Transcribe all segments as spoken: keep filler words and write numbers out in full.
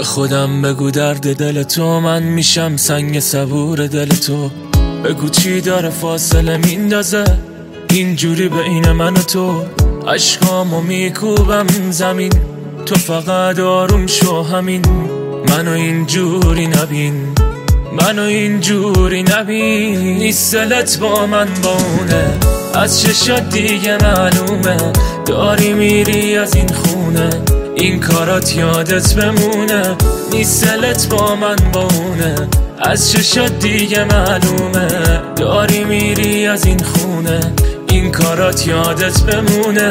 خودم بگو درد دل تو، من میشم سنگ صبور دل تو. بگو چی داره فاصله میندازه اینجوری بین من و تو. عشقامو میکوبم زمین، تو فقط آروم شو همین. منو اینجوری نبین، منو اینجوری نبین. نیست دلت با من بونه، از چشات دیگه معلومه. داری میری از این خونه، این کارات یادت بمونه. نیست دلت با من بونه، از چشات دیگه معلومه. داری میری از این خونه، این کارات یادت بمونه.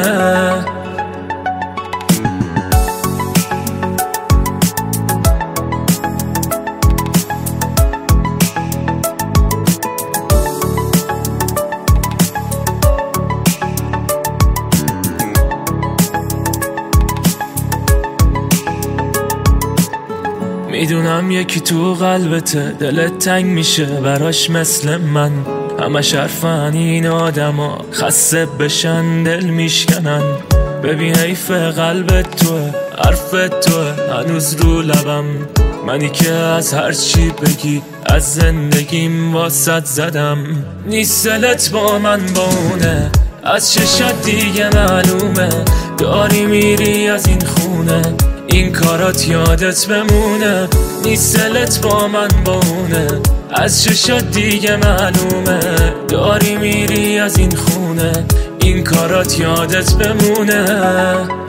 میدونم یکی تو قلبته، دلت تنگ میشه براش مثل من. همش حرفن این آدما، خسته بشن دل میشکنن. ببین حیف قلبت توه، حرفت توه هنوز رو لبم. منی که از هر چی بگی از زندگیم واسط زدم. نیست دلت با من بونه، از چشات دیگه معلومه. داری میری از این خونه، این کارات یادت بمونه. نیست دلت با من بونه، از چشات دیگه معلومه. داری میری از این خونه، این کارات یادت بمونه.